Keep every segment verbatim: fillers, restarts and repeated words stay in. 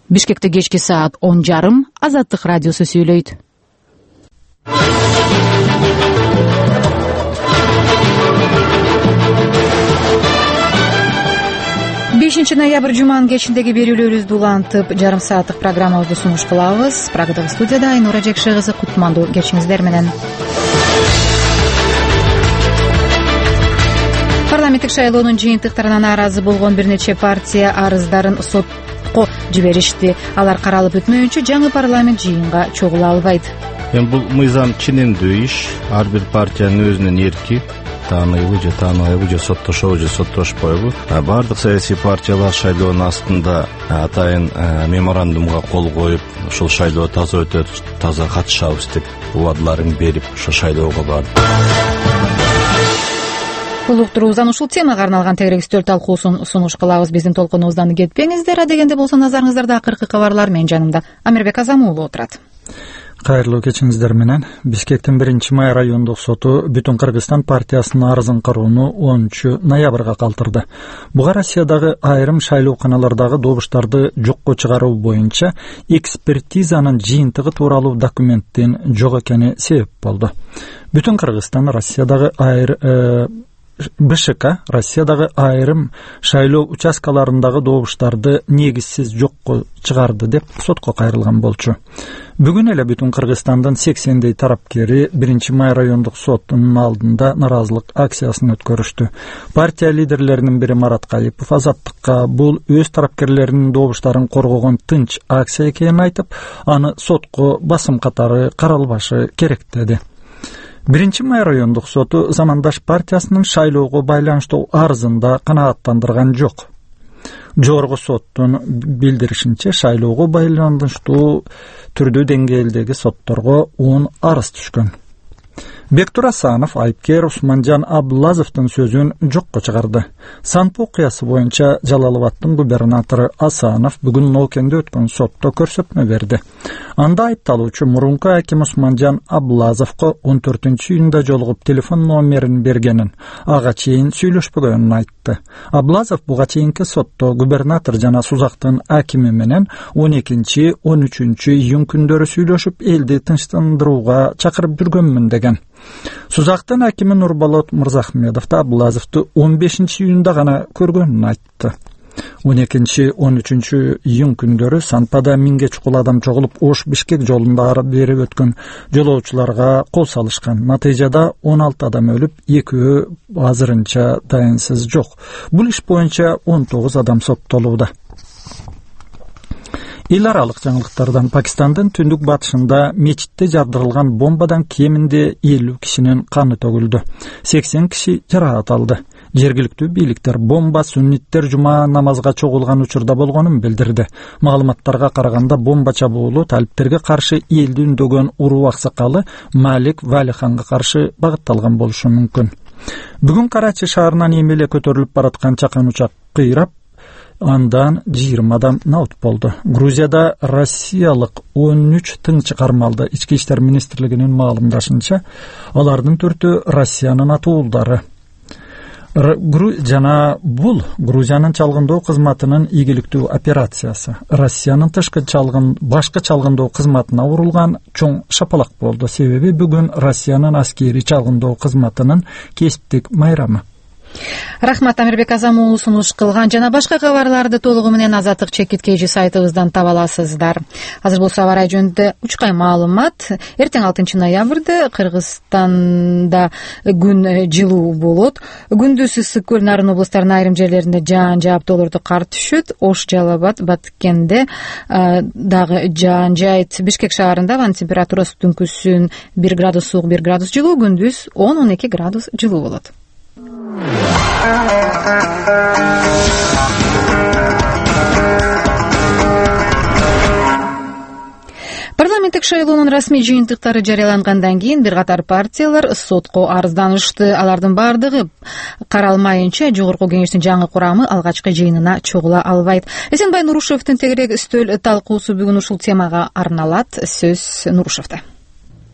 Бишкекте кечки саат он жарым Азаттык радиосу сүйлөйт. бешинчи ноябрь жуманын кечиндеги берүүлөрүбүздү улантып, жарым сааттык программабызды сунуш кылабыз. Прагадагы студияда Айнура Жекше кызы, кутмандуу кечиңиздер менен. Парламенттик шайлоонун жыйынтыктарына нааразы болгон бир нече партия арыздарын сотко жиберишти. Алар каралып өтмөйүнчө жаңы парламент жыйынга чогула албайт. Эми бул мыйзам ченемдүү иш. Ар бир партиянын өзүнүн эрки. Тааныбы же тааныбайбы же соттошобу же соттошпойбу. Бардык саясий партиялар шайлоонун астында атайын меморандумга кол коюп, ушул шайлоо таза өтөт, таза катышабыз деп убадаларын берип, ошо шайлоого барды. Улуктуруубуздан ушул темага арналган тегерек үстөл талкуусун сунуш кылабыз. Биздин толкунубуздан кетпеңиздер. Адегенде болсо назарыңыздарда акыркы кабарлар. Менин жанымда Амирбек Азам уулу отурат. Кайрылуу кечиңиздер менен. Бишкектин биринчи май райондук соту Бүтүн Кыргызстан партиясынын арызын кароону онунчу ноябрга калтырды. Буга Россиядагы айрым шайлооканалардагы добуштарды жокко чыгаруу боюнча экспертизанын жыйынтыгы тууралуу документтин жок экени себеп болду. Бүтүн Кыргызстан Россиядагы айрым БШК Россиядагы айрым шайлоо участкаларындагы добуштарды негизсиз жокко чыгарды деп сотко кайрылган болчу. Бүгүн эле Бүтүн Кыргызстандын сексендей тарапкери биринчи май райондук сотунун алдында наразылык акциясын өткөрүштү. Партия лидерлеринин бири Марат Кайыпов Азаттыкка бул өз тарапкерлеринин добуштарын коргогон тынч акция экенин айтып, аны сотко басым катары каралбашы керек деди. биринчи май райондук соту Замандаш партиясынын шайлоого байланыштуу арызында канааттандырган жок. Жогорку соттун билдиришинче, шайлоого байланыштуу түрдүү деңгээлдеги сотторго он арыз түшкөн. Бектур Асанов айыпкер Усманжан Аблазовдун сөзүн жокко чыгарды. Санп окуясы боюнча Жалал-Абадтын губернатору Асанов бүгүн Ноокенде өткөн сотто көрсөтмө берди. Анда айыпталуучу мурунку аким Усманжан Аблазовго он төртүнчү июнда жолугуп телефон номерин бергенин, ага чейин сүйлөшпөгөнүн айтты. Аблазов буга чейинки сотто губернатор жана Сузактын акими менен он экинчи он үчүнчү июнь күндөрү сүйлөшүп, элди тынчтандырууга чакырып жүргөнмүн деген. Сузактын акими Нурболот Мырзахмедов да Аблазовду он бешинчи июнда гана көргөнүн айтты. он экинчи он үчүнчү июнь күндөрү Санпада миңге чукул адам чогулуп, Ош Бишкек жолунда ары бери өткөн жолоочуларга кол салышкан. Натыйжада он алты адам өлүп, экөө азырынча дайынсыз жок. Бул иш боюнча он тогуз адам соттолууда. Эл аралык жаңылыктардан: Пакистандын түндүк батышында мечитте жардырылган бомбадан кеминде элүү кишинин каны төгүлдү. сексен киши жаракат алды. Жергиликтүү бийликтер бомба сунниттер жума намазга чогулган учурда болгонун билдирди. Маалыматтарга караганда, бомба чабуулу талиптерге каршы элди үндөгөн уруу аксакалы Малик Валиханга каршы багытталган болушу мүмкүн. Бүгүн Карачи шаарынан эмеле көтөрүлүп бараткан чакан учак кыйрап, андан жыйырма адам наут болду. Грузияда Россиялык он үч тыңчы кармалды. Ички иштер министрлигинин маалымдашынча, алардын төртөө Россиянын атуулдары. Жана бул Грузиянын чалгындоо кызматынын ийгиликтүү операциясы. Россиянын тышкы чалгын башкы чалгындоо кызматына урулган чоң шапалак болду. Себеби бүгүн Россиянын аскери чалгындоо кызматынын кесиптик майрамы. Рахмат, Амирбек Азам уулу сунуш кылган. Жана башка кабарларды толугу менен Азаттык чекиткейжи сайтыбыздан таба аласыздар. Азыр болсо аба ырайы жөнүндө учкай маалымат. Эртең алтынчы ноябрда Кыргызстанда күн жылуу болот. Күндүз ысык көл, Нарын облустарынын айрым жерлеринде жаан жаап тоолордо кар түшөт. Ош, Жалал-Абад, Баткенде дагы жаан жайт. Бишкек шаарында аванын температурасы түнкүсүн бир градус суук, бир градус жылуу, күндүз он он эки градус жылуу болот. Парламенттик шайлоонун расмий жыйынтыктары жарыялангандан кийин бир катар партиялар сотко арызданышты. Алардын бардыгы каралмайынча Жогорку кеңештин жаңы курамы алгачкы жыйынына чогула албайт. Эсенбай Нурушевдин тегерек үстөл талкуусу бүгүн ушул темага арналат. Сөз Нурушевде.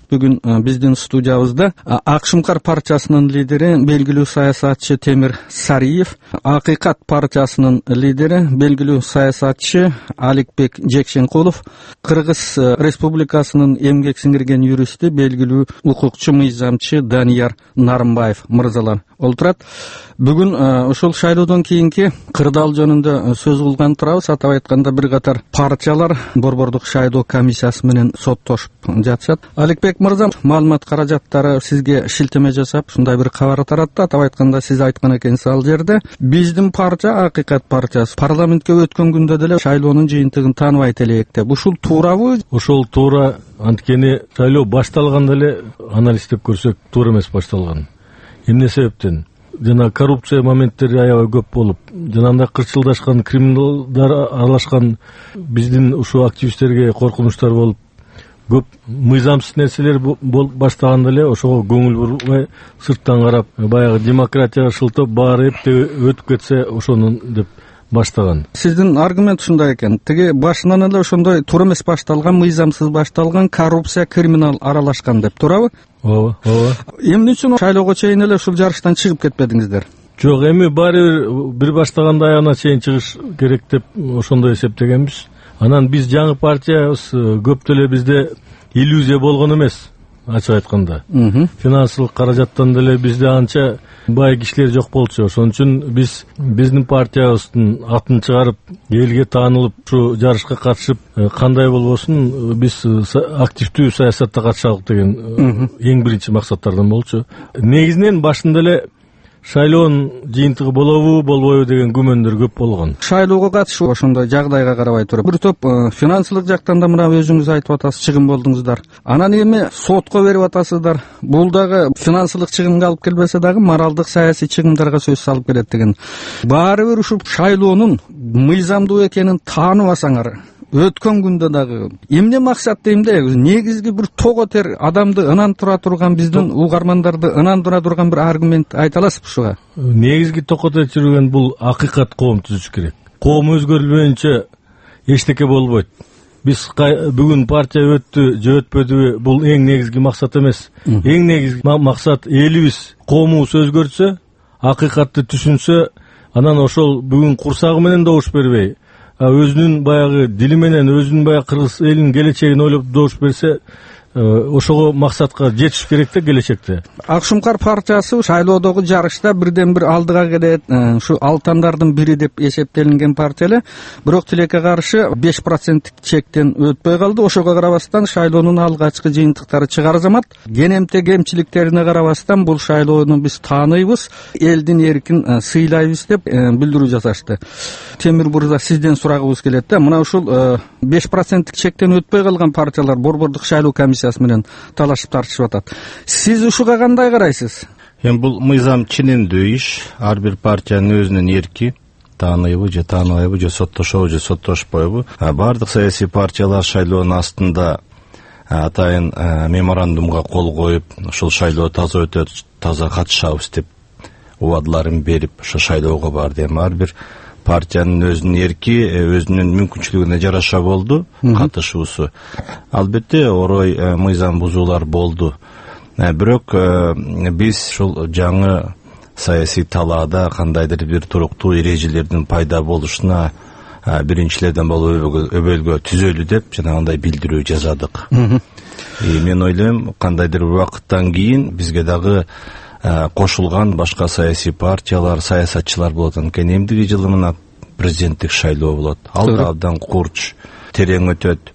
бүгүн биздин студиябызда ак шумкар партиясынын лидери, белгилүү саясатчы Темир Сариев, Акыйкат партиясынын лидери, белгилүү саясатчы Аликбек Жекшенкулов, Кыргыз Республикасынын эмгек сиңирген юристи, белгилүү укукчу мыйзамчы Данияр Нарымбаев мырзалар олтурат. Бүгүн ушул шайлоодон кийинки кырдаал жөнүндө сөз кылган турабыз. Атап айтканда бир катар партиялар борбордук шайлоо комиссиясы менен соттошуп жатышат. Аликбек мырза, маалымат каражаттары сизге шилтеме жасап, ушундай бир кабар таратты. Атап айтканда сиз айткан экенсиз ал жерде биздин партия, Акыйкат партиясы парламентке өткөн күндө деле шайлоонун жыйынтыгын тааныбайт элек деп. Ушул туурабы? Ошол туура. Анткени шайлоо башталганда эле анализдеп көрсөк, туура эмес башталган. Эмне себептен? Жана коррупция моменттери аябай көп болуп, жанагындай кырчылдашкан криминалдар аралашкан биздин ушул активисттерге коркунучтар болуп, көп мыйзамсыз нерселер болуп баштаганда эле ошого көңүл бурбай, сырттан карап, баягы демократияга шылтоп, баары эптеп өтүп кетсе ошонун деп баштаган. Сиздин аргумент ушундай экен. Тиги башынан эле ошондой туура эмес башталган, мыйзамсыз башталган, коррупция, криминал аралашкан деп, туурабы? Ооба, ооба. Эмне үчүн шайлоого чейин эле ушул жарыштан чыгып кетпедиңиздер? Жок, эми баары бир баштаганда аягына чейин чыгыш керек деп ошондой эсептегенбиз. Анан биз жаңы партиябыз, көп деле бизде иллюзия болгон эмес, ачык айтканда. Финансылык каражаттан деле бизде анча бай кишилер жок болчу. Ошон үчүн биз биздин партиябыздын атын чыгарып, элге таанылып, ушу жарышка катышып, кандай болбосун биз активдүү саясатта катышалык деген эң биринчи максаттардан болчу. Негизинен башында эле шайлоонун жыйынтыгы болобу, болбойбу деген күмөндөр көп болгон. Шайлоого катышуу ошондой жагдайга карабай туруп, бир топ финансылык жактан да мына өзүңүз айтып атасыз, чыгым болдуңуздар. Анан эми сотко берип атасыздар. Бул дагы финансылык чыгымга алып келбесе дагы моралдык, саясий чыгымдарга сөз салып келет деген. Баары бир ушул шайлоонун мыйзамдуу экенин тааныбасаңар, өткөн күндө дагы эмне максатта, эмне негизги бир того тер адамды ынандыра турган, биздин угармандарды ынандыра турган бир аргумент айта аласызбы ушуга? Негизги токото жүргөн бул акыйкат коом түзүш керек. Коом өзгөрүлбөйүнчө эчтеке болбойт. Биз бүгүн партия өттү же өтпөдүбү, бул эң негизги максат эмес. Эң негизги максат элибиз, коомубуз өзгөрсө, акыйкатты түшүнсө, анан ошол бүгүн курсагы менен добуш бербей, өзүнүн баягы дили менен, өзүнүн баягы кыргыз элинин келечегин ойлоп добуш берсе, ошого максатка жетиш керек да келечекте. Ак шумкар партиясы шайлоодогу жарышта бирден бир алдыга келет, ушу алтандардын бири деп эсептелинген партия эле, бирок тилекке каршы беш проценттик чектен өтпөй калды. Ошого карабастан шайлоонун алгачкы жыйынтыктары чыгар замат, кенемте кемчиликтерине карабастан бул шайлоону биз тааныйбыз, элдин эркин сыйлайбыз деп билдирүү жасашты. Темир мырза, сизден сурагыбыз келет да, мына ушул беш проценттик чектен өтпөй калган партиялар борбордук шайлоо комиссиясы менен талашып тартышып атат. Сиз ушуга кандай карайсыз? Эми бул мыйзам ченемдүү иш, ар бир партиянын өзүнүн эрки, тааныйбы же тааныбайбы, же соттошобу же соттошпойбу. Бардык саясий партиялар шайлоонун астында атайын меморандумга кол коюп, ушул шайлоо таза өтөт, таза катышабыз деп убадаларын берип, ошо шайлоого барды. Эми ар бир партиянын өзүнүн эрки, өзүнүн мүмкүнчүлүгүнө жараша болду катышуусу. Албетте орой мыйзам бузуулар болду. Бирок биз ушул жаңы саясий талаада кандайдыр бир туруктуу эрежелердин пайда болушуна биринчилерден болуп өбөлгө түзөлү деп жанагындай билдирүү жазадык. Мен ойлойм, кандайдыр бир убакыттан кийин бизге дагы кошулган башка саясий партиялар, саясатчылар болот. Анткени эмдиги жылы мына президенттик шайлоо болот. Ал да абдан курч, терең өтөт.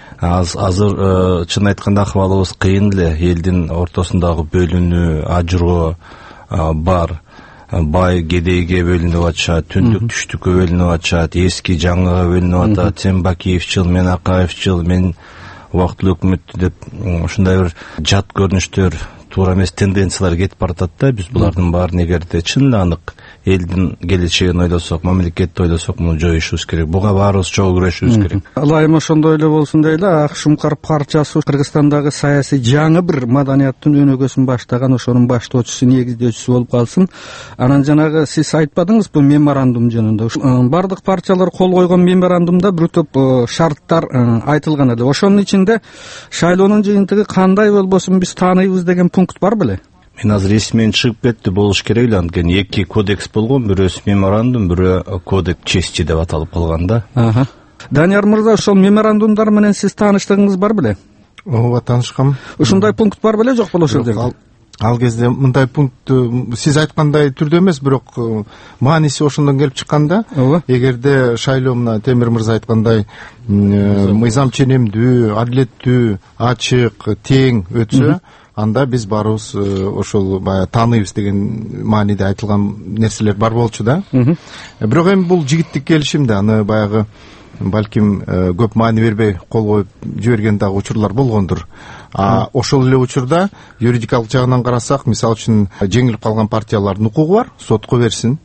Азыр чын айтканда акыбалыбыз кыйын эле, элдин ортосундагы бөлүнүү, ажыроо бар. Бай кедейге бөлүнүп атышат, түндүк түштүккө бөлүнүп атышат, эски жаңыга бөлүнүп атат, сен Бакиевчил, мен Акаевчил, мен убактылуу өкмөттү деп ушундай бир жат көрүнүштөр туура эмес тенденциялар кетип баратат да. Биз булардын баарын эгерде чын эле анык элдин келечегин ойлосок, мамлекетти ойлосок, муну жоюшубуз керек. Буга баарыбыз чогуу күрөшүбүз керек. Ылайым ошондой эле болсун дейли. Ак Шумкар партиясы Кыргызстандагы саясий жаңы бир маданияттын өнөгөсүн баштаган, ошонун баштоочусу, негиздөөчүсү болуп калсын. Анан жанагы сиз айтпадыңызбы меморандум жөнүндө? Бардык партиялар кол койгон меморандумда бир топ шарттар айтылган эле. Ошонун ичинде шайлоонун жыйынтыгы кандай болбосун биз тааныйбыз деген пункт бар беле? Мен азыр эсимен чыгып кетти, болуш керек эле. Анткени эки кодекс болгон, бирөөсү меморандум, бирөө кодекс чести деп аталып калган да. Данияр мырза, ошол меморандумдар менен сиз тааныштыгыңыз бар беле? Ооба, таанышкам. Ушундай пункт бар беле, жок беле ошол жерде? Ал кезде мындай пункт сиз айткандай түрдө эмес, бирок мааниси ошондон келип чыкканда, эгерде шайлоо мына Темир мырза айткандай мыйзам ченемдүү, адилеттүү, ачык, тең өтсө, анда биз баарыбыз ошол баягы тааныйбыз деген мааниде айтылган нерселер бар болчу да. Бирок эми бул жигиттик келишим да, аны баягы балким көп маани бербей кол коюп жиберген дагы учурлар болгондур. А ошол эле учурда юридикалык жагынан карасак, мисалы үчүн жеңилип калган партиялардын укугу бар, сотко берсин.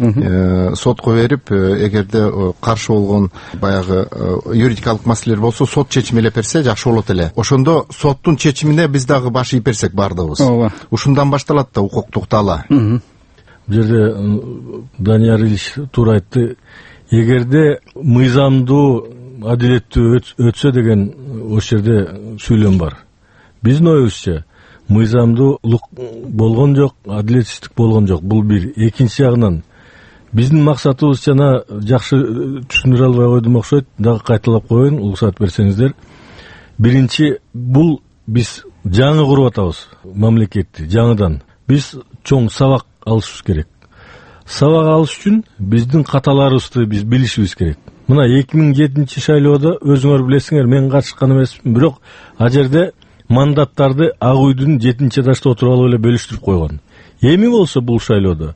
Сотко берип, эгерде каршы болгон баягы юридикалык маселелер болсо, сот чечим элеп берсе жакшы болот эле. Ошондо соттун чечимине биз дагы баш ийип берсек бардыгыбыз. Ушундан башталат да укуктук таала. Бул жерде Данияр Ильич туура айтты. Эгерде мыйзамдуу, адилеттүү өтсө деген ошол жерде сүйлөм бар. Биздин оюбузча мыйзамдуулук болгон жок, адилетсиздик болгон жок. Бул бир. Экинчи жагынан биздин максатыбыз жана жакшы түшүндүрө албай койдум окшойт, дагы кайталап коеюн, уруксат берсеңиздер. Биринчи, бул биз жаңы куруп атабыз мамлекетти, жаңыдан. Биз чоң сабак алышыбыз керек. Сабак алыш үчүн биздин каталарыбызды биз билишибиз керек. Мына эки миң жетинчи шайлоодо өзүңөр билесиңер, мен катышкан эмесмин, бирок а жерде мандаттарды Ак үйдүн жетинчи этажда отуруп алып эле бөлүштүрүп койгон. Эми болсо бул шайлоодо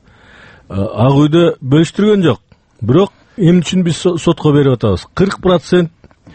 Ак үйдө бөлүштүргөн жок. Бирок эмне үчүн биз сотко берип атабыз? кырк процент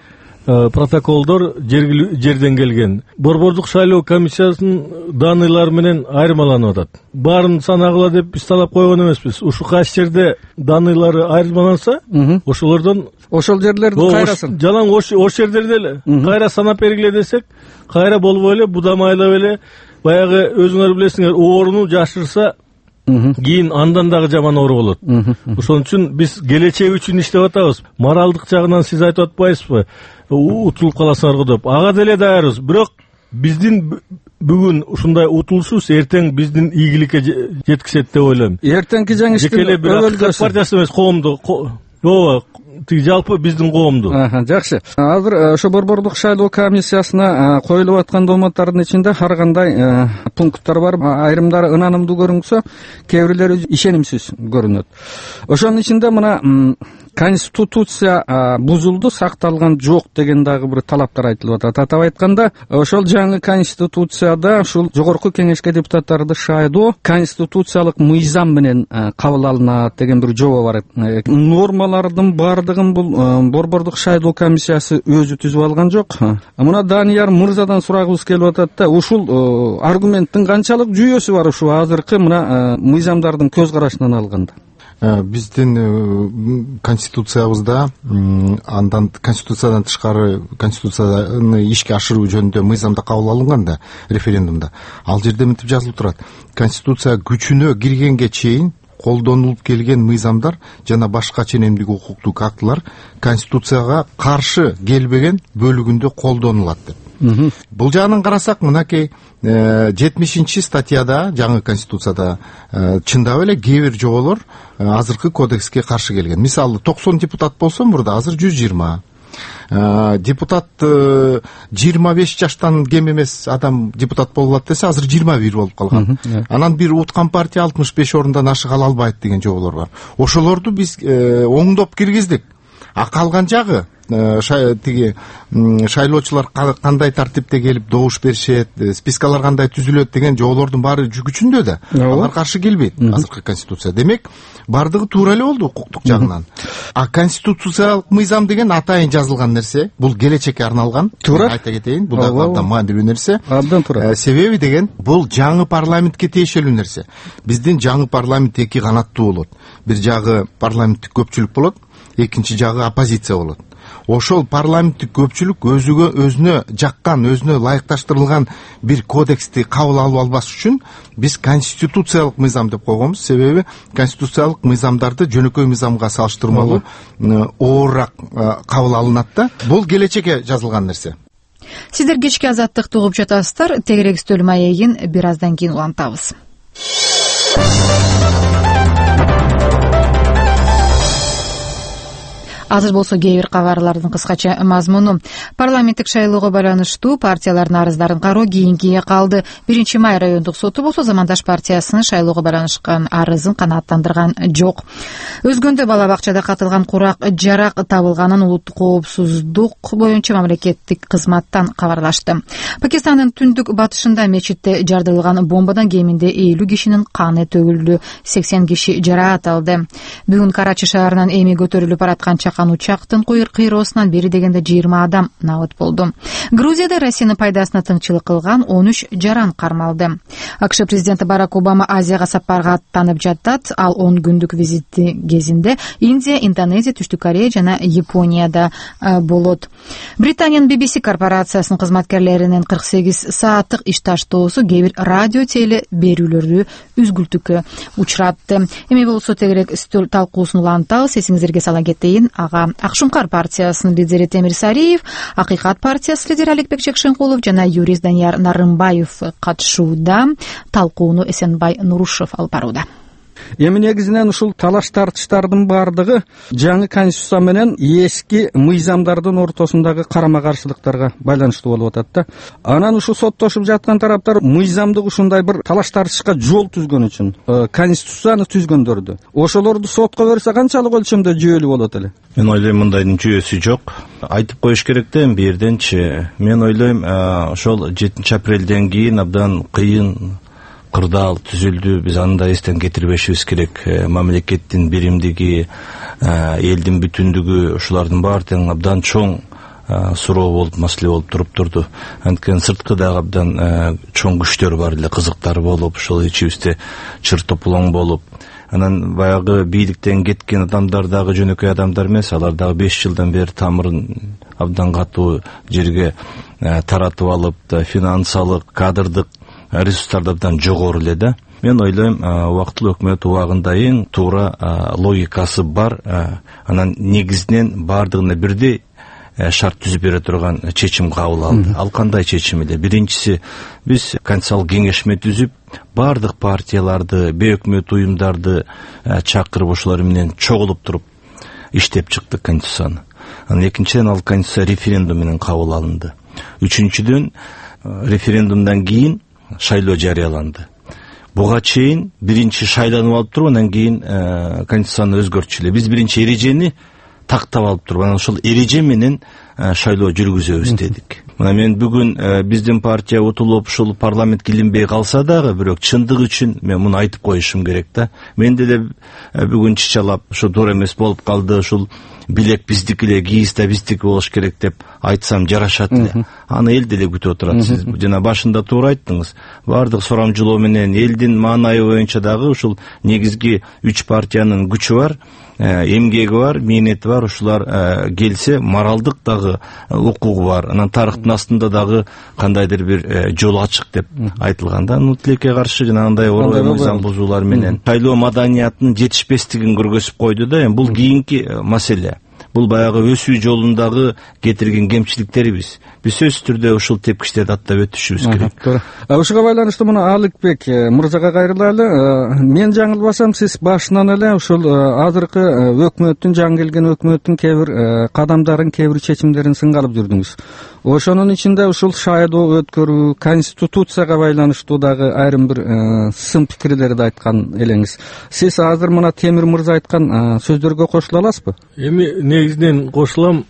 протоколдор жерден келген. Борбордук шайлоо комиссиясынын даныйлары менен айырмаланып атат. Баарын санагыла деп биз талап койгон эмеспиз. Ушу кайсы жерде даныйлары айырмаланса, ошолордон ошол жерлерди кайрасын. Жалаң ошол жерлерде эле кайра санап бергиле десек, кайра болбой эле будамайлап эле баягы өзүңөр билесиңер, ооруну жашырса кийин андан дагы жаман оору болот. Ошон үчүн биз келечек үчүн иштеп атабыз. Моралдык жагынан сиз айтып атпайсызбы? Утулуп каласыңар го деп. Ага деле даярбыз. Бирок биздин бүгүн ушундай утулушубуз эртең биздин ийгиликке жеткизет деп ойлойм. Эртеңки жеңиштин өлгөсү партиясы эмес, коомду. Ооба, тиги жалпы биздин коомду. Жакшы. Азыр ошо борбордук шайлоо комиссиясына коюлуп аткан дооматтардын ичинде ар кандай пункттар бар. Айрымдары ынанымдуу көрүнсө, кээ бирлери ишенимсиз көрүнөт. Ошонун ичинде мына конституция бузулду, сакталган жок деген дагы бир талаптар айтылып атат. Атап айтканда, ошол жаңы конституцияда ушул жогорку кеңешке депутаттарды шайлоо конституциялык мыйзам менен кабыл алынат деген бир жобо бар. Нормалардын бардыгын бул борбордук шайлоо комиссиясы өзү түзүп алган жок. Мына Данияр мырзадан сурагыбыз келип атат да, ушул аргументтин канчалык жүйөсү бар ушу азыркы мына мыйзамдардын көз карашынан алганда? Биздин конституциябызда андан конституциядан тышкары конституцияны ишке ашыруу жөнүндө мыйзамда кабыл алынган да, референдумда. Ал жерде мынтип жазылып турат: конституция күчүнө киргенге чейин колдонулуп келген мыйзамдар жана башка ченемдик укуктук актылар конституцияга каршы келбеген бөлүгүндө колдонулат деп. Бул жагынан карасак, мынакей жетимишинчи статьяда жаңы конституцияда чындап эле кээ бир жоболор азыркы кодекске каршы келген. Мисалы токсон депутат болсо мурда, азыр жүз жыйырма. Депутат жыйырма беш жаштан кем эмес адам депутат боло алат десе, азыр жыйырма бир болуп калган. Анан бир уткан партия алтымыш беш орундан ашык ала албайт деген жоболор бар. Ошолорду биз оңдоп киргиздик. а калган жагы тиги шайлоочулар кандай тартипте келип добуш беришет, спискалар кандай түзүлөт деген жоолордун баары күчүндө да. Алар каршы келбейт азыркы конституция. Демек бардыгы туура эле болду укуктук жагынан. А конституциялык мыйзам деген атайын жазылган нерсе, бул келечекке арналган. Туура. Айта кетейин, бул да абдан маанилүү нерсе. Абдан туура. Себеби деген бул жаңы парламентке тиешелүү нерсе. Биздин жаңы парламент эки канаттуу болот. Бир жагы парламенттик көпчүлүк болот, экинчи жагы оппозиция болот. Ошол парламенттик көпчүлүк өзүгө өзүнө жаккан, өзүнө ылайыкташтырылган бир кодексти кабыл алып албаш үчүн биз конституциялык мыйзам деп койгонбуз. Себеби конституциялык мыйзамдарды жөнөкөй мыйзамга салыштырмалуу оорураак кабыл алынат да. Бул келечекке жазылган нерсе. Сиздер кечки азаттыкты угуп жатасыздар. Тегерек үстөл маегин бир аздан кийин улантабыз. Азыр болсо кээ бир кабарлардын кыскача мазмуну. Парламенттик шайлоого байланыштуу партиялардын арыздарын кароо кийинкиге калды. биринчи май райондук соту болсо Замандаш партиясынын шайлоого байланышкан арызын канааттандырган жок. Өзгөндө бала бакчада катылган курак жарак табылганын улуттук коопсуздук боюнча мамлекеттик кызматтан кабарлашты. Пакистандын түндүк батышында мечитте жардырылган бомбадан кеминде элүү кишинин каны төгүлдү, сексен киши жараат алды. Бүгүн Карачи шаарынан эми көтөрүлүп бараткан чакан учактын кыйроосунан бери дегенде жыйырма адам набыт болду. Грузияда Россиянын пайдасына тыңчылык кылган он үч жаран кармалды. АКШ президенти Барак Обама Азияга сапарга аттанып жатат. Ал он күндүк визити кезинде Индия, Индонезия, Түштүк Корея жана Японияда болот. Британиянын би би си корпорациясынын кызматкерлеринин кырк сегиз сааттык иш таштоосу кээ бир радио теле берүүлөрдү үзгүлтүккө учуратты. Эми болсо тегерек үстөл талкуусун улантабыз. Эсиңиздерге сала кетейин. Ага Акшумкар партиясынын лидери Темир Сариев, Акыйкат партиясы лидери Аликбек Жекшенкулов жана юрист Данияр Нарымбаев катышууда. Талкууну Эсенбай Нурушев алып барууда. Эми негизинен ушул талаш тартыштардын бардыгы жаңы конституция менен эски мыйзамдардын ортосундагы карама каршылыктарга байланыштуу болуп атат да. Анан ушул соттошуп жаткан тараптар мыйзамдык ушундай бир талаш тартышка жол түзгөн үчүн конституцияны түзгөндөрдү. Ошолорду сотко берсе канчалык өлчөмдө жүйөлүү болот эле? Мен ойлойм мындайдын жүйөсү жок. Айтып коюш керек да бир жерденчи. Мен ойлойм ошол жетинчи апрелден кийин абдан кыйын кырдаал түзүлдү. Биз аны да эстен кетирбешибиз керек. Мамлекеттин биримдиги, элдин бүтүндүгү ушулардын баары тең абдан чоң суроо болуп, маселе болуп туруп турду. Анткени сырткы дагы абдан чоң күчтөр бар эле, кызыктар болуп, ушул ичибизде чыр тополоң болуп. Анан баягы бийликтен кеткен адамдар дагы жөнөкөй адамдар эмес, алар дагы беш жылдан бери тамырын абдан катуу жерге таратып алып, финансалык, кадрдык ресурстарды абдан жогору эле да. Мен ойлойм, убактылуу өкмөт убагында эң туура логикасы бар, анан негизинен бардыгына бирдей шарт түзүп бере турган чечим кабыл алды. Ал кандай чечим эле? Биринчиси, биз конституциялык кеңешме түзүп, бардык партияларды, бейөкмөт уюмдарды чакырып ошолор менен чогулуп туруп иштеп чыктык конституцияны. Анан экинчиден ал конституция референдум менен кабыл алынды. Үчүнчүдөн референдумдан кийин шайлоо жарыяланды. Буга чейин биринчи шайланып алып туруп, анан кийин конституцияны өзгөртчү эле. Биз биринчи эрежени тактап алып туруп, анан ошол эреже менен шайлоо жүргүзөбүз дедик. Мына мен бүгүн биздин партия утулуп ушул парламентке илинбей калса дагы, бирок чындык үчүн мен муну айтып коюшум керек да. Мен деле бүгүн чычалап, ушу туура эмес болуп калды, ушул билек биздики эле, кийиз да биздики болуш керек деп айтсам жарашат эле. Аны эл деле күтүп отурат. Сиз жана башында туура айттыңыз. Бардык сурамжылоо менен элдин маанайы боюнча дагы ушул негизги үч партиянын күчү бар, эмгеги бар, мээнети бар. Ушулар келсе моралдык дагы укугу бар. Анан тарыхтын астында дагы кандайдыр бир жол ачык деп айтылганда, ну тилекке каршы жанагындай орбой мыйзам бузуулар менен шайлоо маданиятынын жетишпестигин көргөзүп койду да. Эми бул кийинки маселе. Бул баягы өсүү жолундагы кетирген кемчиликтерибиз. Биз сөзсүз түрдө ушул тепкичтерди аттап өтүшүбүз керек. Ушуга байланыштуу муну Алыкбек мырзага кайрылалы. Мен жаңылбасам, сиз башынан эле ушул азыркы өкмөттүн, жаңы келген өкмөттүн кээ бир кадамдарын, кээ бир чечимдерин сынга алып жүрдүңүз. Ошонун ичинде ушул шайлоо өткөрүү, конституцияга байланыштуу дагы айрым бир сын пикирлерди айткан элеңиз. Сиз азыр мына Темир мырза айткан сөздөргө кошула аласызбы? Эми негизинен кошулам.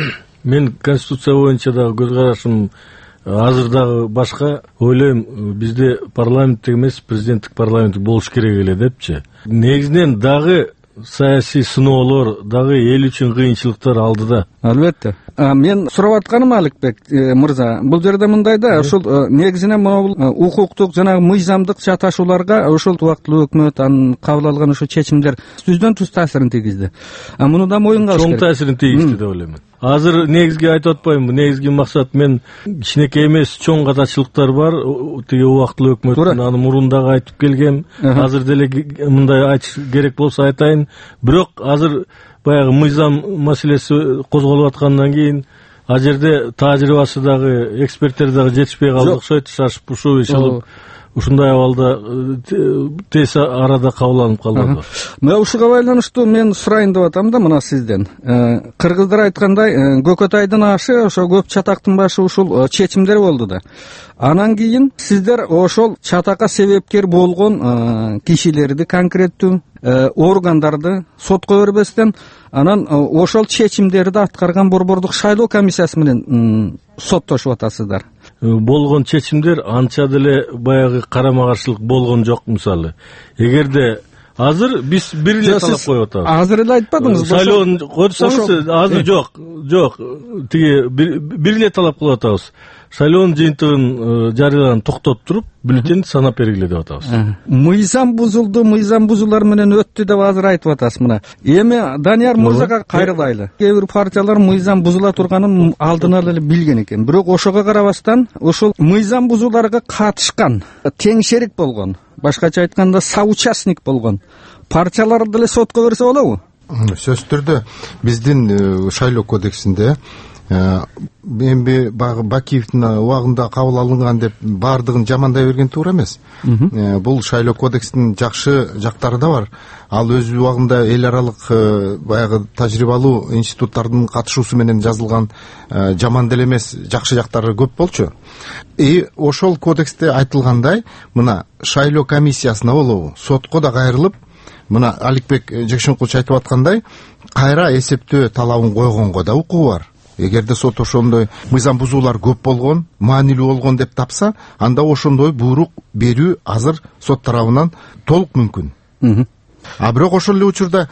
Мен конституция боюнча дагы көз карашым азыр дагы башка. Ойлойм, бизде парламенттик эмес, президенттик парламенттик болуш керек эле депчи. Негизинен дагы саясий сыноолор, дагы эл үчүн кыйынчылыктар алдыда. Албетте. Мен сурап атканым Аликбек мырза, бул жерде мындай да, ушул негизинен могул укуктук жана мыйзамдык чаташууларга ушул убактылуу өкмөт анын кабыл алган ушул чечимдер түздөн түз таасирин тийгизди. А муну да моюнга алыш керек. Чоң таасирин тийгизди деп ойлойм. Азыр негизги айтып атпаймынбы, негизги максат мен кичинекей эмес, чоң катачылыктар бар. Тиги убактылуу өкмөттүн аны мурун дагы айтып келгем. Азыр деле мындай айтыш керек болсо айтайын. Бирок азыр баягы мыйзам маселеси козголуп аткандан кийин ал жерде тажрыйбасы дагы, эксперттер дагы жетишпей калды окшойт, шашып ушуп ишилип ушундай абалда тез арада кабыл калды. Мына ушуга байланыштуу мен сурайын деп атам да мына сизден. Кыргыздар айткандай, Көкөтайдын ашы, ошо көп чатактын башы ушул чечимдер болду да. Анан кийин сиздер ошол чатакка себепкер болгон кишилерди конкреттүү органдарды сотко бербестен анан ошол чечимдерди аткарган борбордук шайлоо комиссиясы менен соттошуп атасыздар. Болгон чечимдер анча деле баягы карама каршылык болгон жок. Мисалы, эгерде азыр биз бир эле талап коюп атабыз. Азыр эле айтпадыңызбы? Шайлоону көрсөңүз, азыр жок, жок. Тиги бир эле талап кылып атабыз. Шайлоонун жыйынтыгын жарыяланып токтотуп туруп, бюллетень санап бергиле деп атабыз. Мыйзам бузулду, мыйзам бузуулар менен өттү деп азыр айтып атасыз мына. Эми Данияр мырзага кайрылайлы. Кээ бир партиялар мыйзам бузула турганын алдын ала эле билген экен. Бирок ошого карабастан, ошол мыйзам бузууларга катышкан, тең шерик болгон, башкача айтканда соучастник болгон партияларды деле сотко берсе болобу? Сөзсүз түрдө биздин шайлоо кодексинде эми багы Бакиевдин убагында кабыл алынган деп баардыгын жамандай берген туура эмес. Бул шайлоо кодекстин жакшы жактары да бар. Ал өз убагында эл аралык баягы тажрыйбалуу институттардын катышуусу менен жазылган жаман деле эмес, жакшы жактары көп болчу. И ошол кодексте айтылгандай, мына шайлоо комиссиясына болобу, сотко да кайрылып, мына Аликбек Жекшенкулович айтып аткандай, кайра эсептөө талабын койгонго да укугу бар. Эгерде сот ошондой мыйзам бузуулар көп болгон, маанилүү болгон деп тапса, анда ошондой буйрук берүү азыр сот тарабынан толук мүмкүн. А бирок ошол эле учурда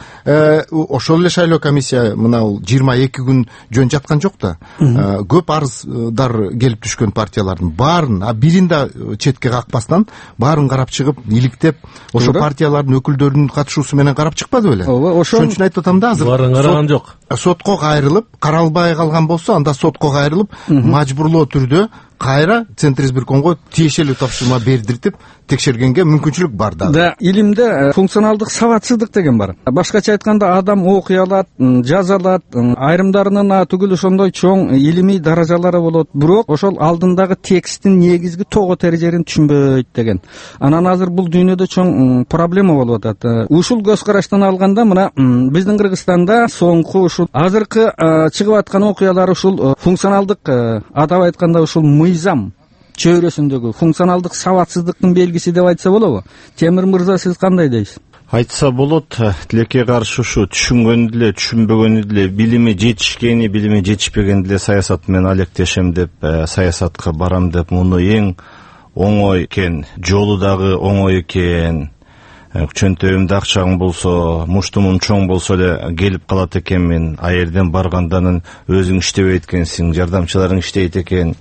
ошол эле шайлоо комиссия мына жыйырма эки күн жөн жаткан жок да. Көп арыздар келип түшкөн партиялардын баарын, а бирин да четке какпастан баарын карап чыгып, иликтеп, ошо партиялардын өкүлдөрүнүн катышуусу менен карап чыкпады беле? Ошон үчүн айтып атам да, азыр баарын караган жок. Сотко кайрылып, каралбай калган болсо, анда сотко кайрылып, мажбурлоо түрдө кайра Центр избиркомго тиешелүү тапшырма бердиртип текшергенге мүмкүнчүлүк бар да. Да, илимде функционалдык сабатсыздык деген бар. Башкача айтканда адам окуй алат, жаза алат, айрымдарынын түгүл ошондой чоң илимий даражалары болот, бирок ошол алдындагы текстин негизги тогот эрежелерин түшүнбөйт деген. Анан азыр бул дүйнөдө чоң проблема болуп атат. Ушул көз караштан алганда мына биздин Кыргызстанда соңку ушул азыркы чыгып аткан окуялар ушул функционалдык, атап айтканда ушул мыйзам чөйрөсүндөгү функционалдык сабатсыздыктын белгиси деп айтса болобу? Темир мырза, сиз кандай дейсиз? Айтса болот. Тилекке каршы ушу түшүнгөнү деле, түшүнбөгөнү деле, билими жетишкени, билими жетишпегени деле саясат менен алектешем деп, саясатка барам деп, муну эң оңой экен, жолу дагы оңой экен. Чөнтөгүмдө акчаң болсо, муштумум чоң болсо эле келип калат экенмин. А жерден баргандан өзүң иштебейт экенсиң, жардамчыларың иштейт экен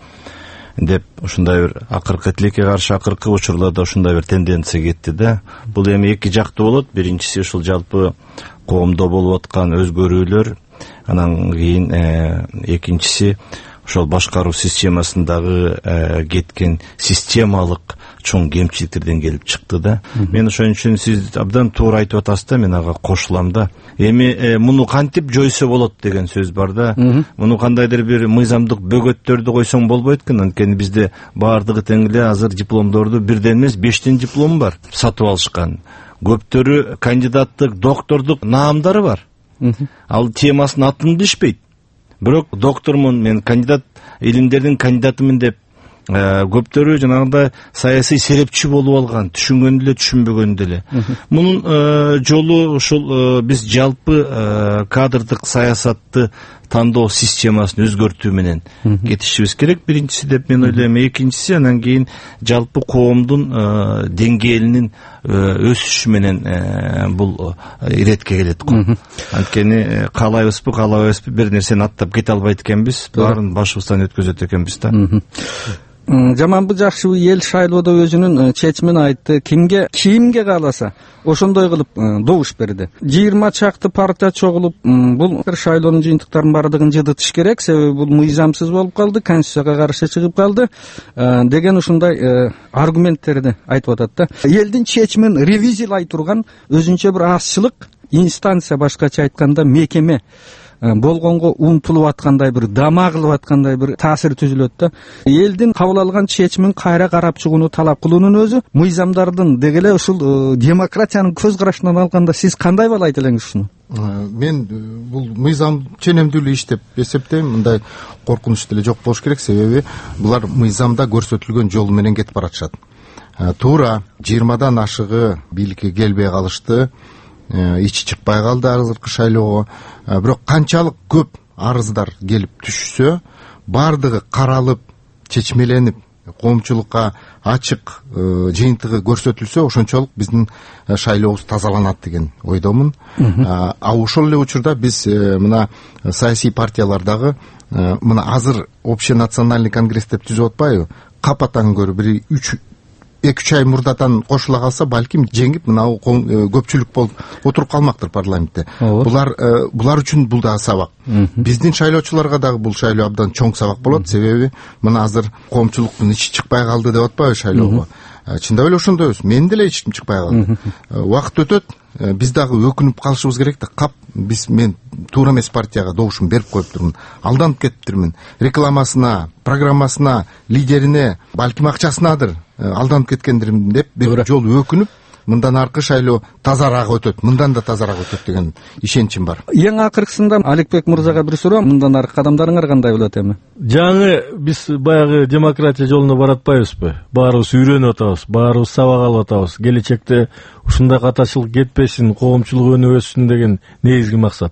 деп ушундай бир акыркы тилекке каршы акыркы учурларда ушундай бир тенденция кетти да. Бул эми эки жактуу болот. Биринчиси ушул жалпы коомдо болуп аткан өзгөрүүлөр, анан кийин экинчиси ошол башкаруу системасындагы кеткен системалык чоң кемчиликтерден келип чыкты да. Мен ошон үчүн сиз абдан туура айтып атасыз да, мен ага кошулам да. Эми муну кантип жойсо болот деген сөз бар да. Муну кандайдыр бир мыйзамдык бөгөттөрдү койсоң болбойт экен. Анткени бизде баардыгы тең эле азыр дипломдорду бирден эмес бештен диплом бар, сатып алышкан. Көптөрү кандидаттык, доктордук наамдары бар. Ал темасын атын билишпейт. Бирок доктормун, мен кандидат, илимдердин кандидатымын деп көптөрү жанагындай саясий серепчи болуп алган, түшүнгөн деле түшүнбөгөн деле. Мунун жолу ушул биз жалпы кадрдык саясатты тандоо системасын өзгөртүү менен кетишибиз керек, биринчиси деп мен ойлойм. Экинчиси, анан кийин жалпы коомдун деңгээлинин өсүшү менен бул иретке келет го. Анткени каалайбызбы, каалабайбызбы, бир нерсени аттап кете албайт экенбиз, баарын башыбыздан өткөзөт экенбиз да. Жаманбы жакшыбы эл шайлоодо өзүнүн чечимин айтты. Кимге кимге кааласа ошондой кылып добуш берди. жыйырма чакты партия чогулуп бул шайлоонун жыйынтыктарынын баардыгын жыдытыш керек, себеби бул мыйзамсыз болуп калды, конституцияга каршы чыгып калды деген ушундай аргументтерди айтып атат да. Элдин чечимин ревизиялай турган өзүнчө бир азчылык инстанция, башкача айтканда мекеме болгонго умтулуп аткандай, бир дама кылып аткандай бир таасир түзүлөт да. Элдин кабыл алган чечимин кайра карап чыгууну талап кылуунун өзү мыйзамдардын деги эле ушул демократиянын көз карашынан алганда сиз кандай баалайт элеңиз ушуну? Мен бул мыйзам ченемдүүлүк иш деп эсептейм. Мындай коркунуч деле жок болуш керек, себеби булар мыйзамда көрсөтүлгөн жол менен кетип баратышат. Туура жыйырмадан ашыгы бийликке келбей калышты, ичи чыкпай калды азыркы шайлоого. Бирок канчалык көп арыздар келип түшсө, бардыгы каралып, чечмеленип, коомчулукка ачык жыйынтыгы көрсөтүлсө, ошончолук биздин шайлообуз тазаланат деген ойдомун. А ошол эле учурда биз мына саясий партиялардагы мына азыр общенациональный конгресс деп түзүп атпайбы? Капатан көрү бир үч эки үч ай мурдатан кошула калса, балким жеңип мына көпчүлүк болуп отуруп калмактыр парламентте. Булар булар үчүн бул да сабак. Биздин шайлоочуларга дагы бул шайлоо абдан чоң сабак болот, себеби мына азыр коомчулуктун ичи чыкпай калды деп атпайбы шайлоого. Чындап эле ошондойбуз. Мен деле ичим чыкпай калды. Убакыт өтөт, биз дагы өкүнүп калышыбыз керек да. Кап биз мен туура эмес партияга добушум берип коюптурмун, алданып кетиптирмин. Рекламасына, программасына, лидерине, балким акчасынадыр алданып кеткендирмин деп бир жолу өкүнүп, мындан аркы шайлоо тазараак өтөт, мындан да тазараак өтөт деген ишеничим бар. Эң акыркысында Аликбек мырзага бир суроо, мындан аркы кадамдарыңар кандай болот эми? Жаңы биз баягы демократия жолуна баратпайбызбы? Баарыбыз үйрөнүп атабыз, баарыбыз сабак алып атабыз. Келечекте ушундай катачылык кетпесин, коомчулук өнүп өссүн деген негизги максат.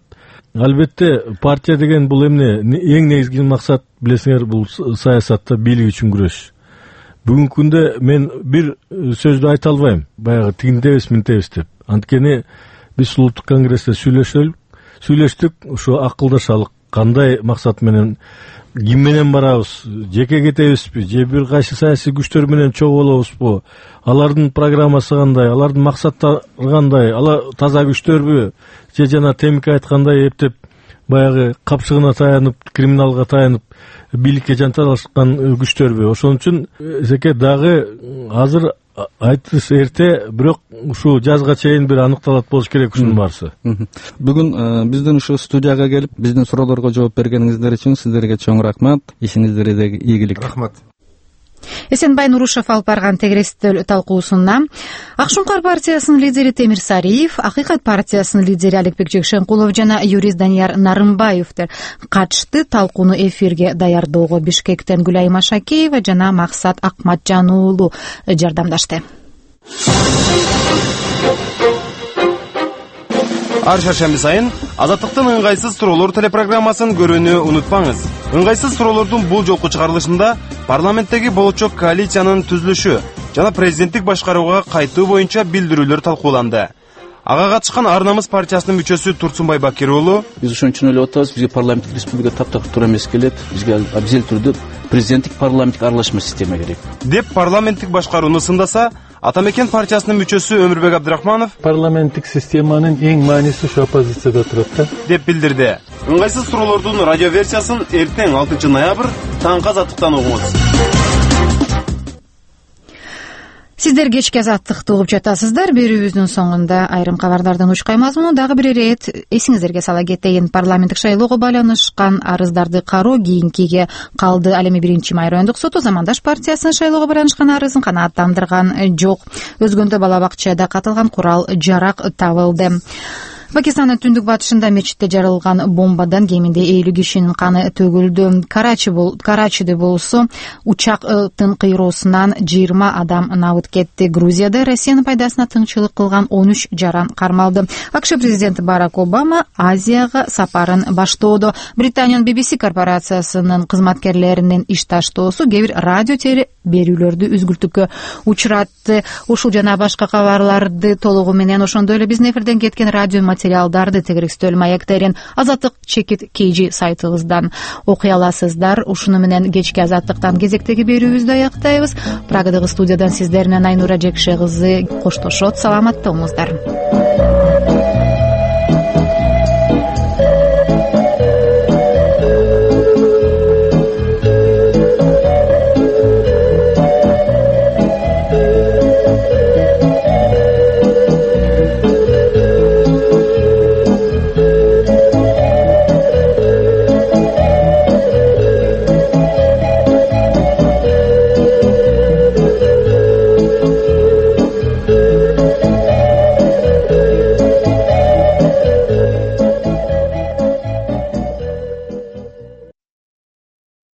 Албетте партия деген бул эмне? Эң негизги максат, билесиңер, бул саясатта бийлик үчүн күрөш. Бүгүнкү күндө мен бир сөздү айта албайм, баягы тигинтебиз минтебиз деп. Анткени биз улуттук конгрессте сүйлөшөлүк, сүйлөштүк, ушу акылдашалык, кандай максат менен, ким менен барабыз, жеке кетебизби, же бир кайсы саясий күчтөр менен чогуу болобузбу, алардын программасы кандай, алардын максаттары кандай, алар таза күчтөрбү, же жана Темик айткандай эптеп баягы капчыгына таянып, криминалга таянып бийликке жанталашкан күчтөрбү. Ошон үчүн эсеке дагы азыр айтыс эрте, бирок ушу жазга чейин бир аныкталат болуш керек ушунун баарысы. Бүгүн биздин ушу студияга келип, биздин суроолорго жооп бергениңиздер үчүн сиздерге чоң рахмат. Ишиңиздерге ийгилик. Рахмат. Эсенбай Нурушев алып барган тегерестүү талкуусунда Акшумкар партиясынын лидери Темир Сариев, Акыйкат партиясынын лидери Аликбек Жекшенкулов жана юрист Данияр Нарымбаевдер катышты. Талкууну эфирге даярдоого Бишкектен Гүлайым Ашакеева жана Максат Акматжан уулу жардамдашты. Ар шаршемби сайын Азаттыктын ыңгайсыз суроолор телепрограммасын көрүүнү унутпаңыз. Ыңгайсыз суроолордун бул жолку чыгарылышында парламенттеги болочок коалициянын түзүлүшү жана президенттик башкарууга кайтуу боюнча билдирүүлөр талкууланды. Ага катышкан Ар намыс партиясынын мүчөсү Турсунбай Бакир уулу: Биз ошон үчүн ойлоп атабыз, бизге парламенттик республика таптак туура эмес келет. Бизге обязательно түрдө президенттик парламенттик аралашма система керек деп парламенттик башкарууну сындаса, Атамекен партиясынын мүчөсү Өмүрбек Абдрахманов парламенттик системанын эң маанисі ушу оппозицияда турат да деп билдирди. Ыңгайсыз суроолордун радио версиясын эртең алтынчы ноябрь таңкы Азаттыктан угуңуз. Сиздер кечки Азаттыкты угуп жатасыздар. Берүүбүздүн соңунда айрым кабарлардын учкай мазмуну дагы бир ирет эсиңиздерге сала кетейин. Парламенттик шайлоого байланышкан арыздарды кароо кийинкиге калды. Ал эми биринчи май райондук соту Замандаш партиясынын шайлоого байланышкан арызын канааттандырган жок. Өзгөндө бала бакчада катылган курал жарак табылды. Пакистандын түндүк батышында мечитте жарылган бомбадан кеминде элүү кишинин каны төгүлдү. Карачиде болсо учактын кыйроосунан жыйырма адам набыт кетти. Грузияда Россиянын пайдасына тыңчылык кылган он үч жаран кармалды. АКШ президенти Барак Обама Азияга сапарын баштоодо. Британиянын би би си корпорациясынын кызматкерлеринин иш таштоосу кээ бир радио теле берүүлөрдү үзгүлтүккө учуратты. Ушул жана башка кабарларды толугу менен ошондой эле биздин эфирден кеткен радио материалдарды тегерекстөл маектерин азаттык чекит kg сайтыбыздан окуй аласыздар. Ушуну менен кечки азаттыктан кезектеги берүүбүздү аяктайбыз. Прагадагы студиядан сиздер менен Айнура Жекше кызы коштошот. Саламатта болуңуздар.